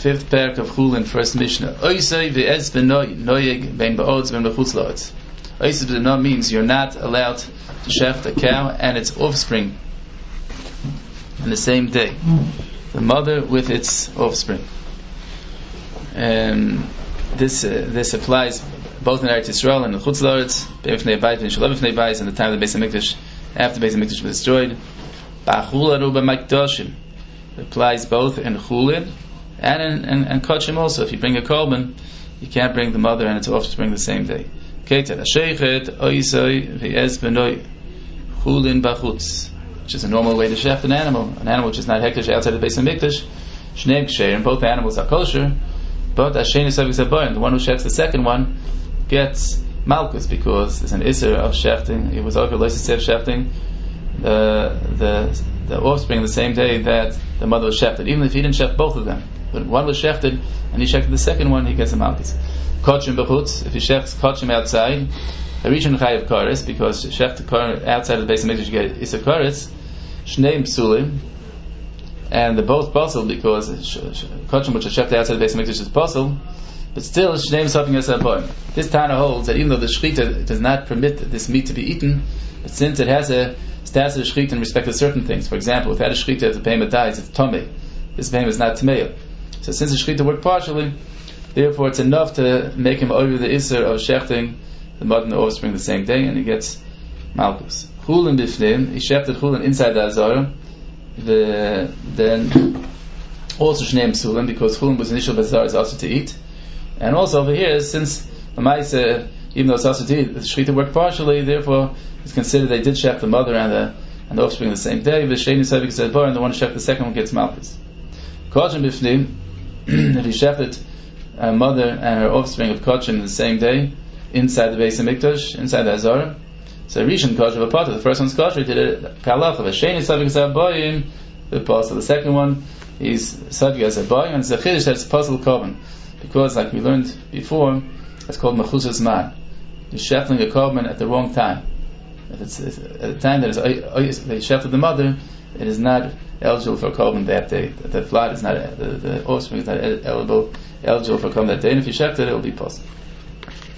fifth parak of Chulin, first Mishnah. Oisei ve'ez b'noi, noyeg ben ba'odz ben b'chutz la'odz. Oisei b'noi means you're not allowed to shecht a cow and its offspring on the same day. The mother with its offspring. This applies both in Eretz Yisrael and in Chutz La'aretz, Be'ifnei Bayit and Shalav Ifnei Bayit, and the time of the Beis HaMikdash, after the Beis HaMikdash was destroyed. Ba'chulin u'ba Makdoshim. It applies both in Chulin and in Kodshim also. If you bring a korban, you can't bring the mother and its offspring the same day. Keter Hashechet Oisoi Ve'ez B'noi Chulin B'chutz, which is a normal way to shecht an animal which is not hekdesh outside the Beis HaMikdash. Shnei Ksher, and both animals are kosher, but Hashem is the one who shechts the second one gets malchus, because there's an iser of shechting. It was over loisasev shechting the offspring the same day that the mother was shechted, even if he didn't shecht both of them. But one was shechted and he shechted the second one, he gets a malchus. Kodshim b'chutz, if he shechts kodshim outside, a region chayav kares, because shecht outside of the Beis HaMikdash you get iser kares. Shnei psulim, and they're both possible, because kodshim which is shecht outside the Beis HaMikdash is possible, but still shneim something as a boy. This Tana holds that even though the shechita does not permit this meat to be eaten, but since it has a status of shechita in respect to certain things, for example, without a shechita, if the behemoth dies, it's tomei. This behemoth is not tamei. So since the shechita worked partially, therefore it's enough to make him over the iser of shechting the mother and the offspring the same day, and he gets malchus. Chulin bifnim, he shechted chulin inside the azara, then also shneim psulim, because chulin was initial bazar is also to eat. And also over here, since the Maisa, even though it's also to eat, the shechita worked partially, therefore it's considered they did shecht the mother and the offspring the same day. V'sheni savik zedbar, and the one who shecht the second one gets malchus. Kodshim bifnim, if he shechted a mother and her offspring of kodshim the same day inside the Beis HaMikdash, inside the Azara, so Rishon kosher v'pata, the first one's kosher, he did it kalacha. V'sheni savik zedbar, the pasal. The second one is savik zedbar, and it's a chiddush that it's pasal korban, because like we learned before, it's called mechusas man. You're shechting a korban at the wrong time. If it's at the time that they shechted the mother, it is not eligible for a korban that day. The flood is not, the offspring is not eligible for a korban that day, and if you shecht it will be possible.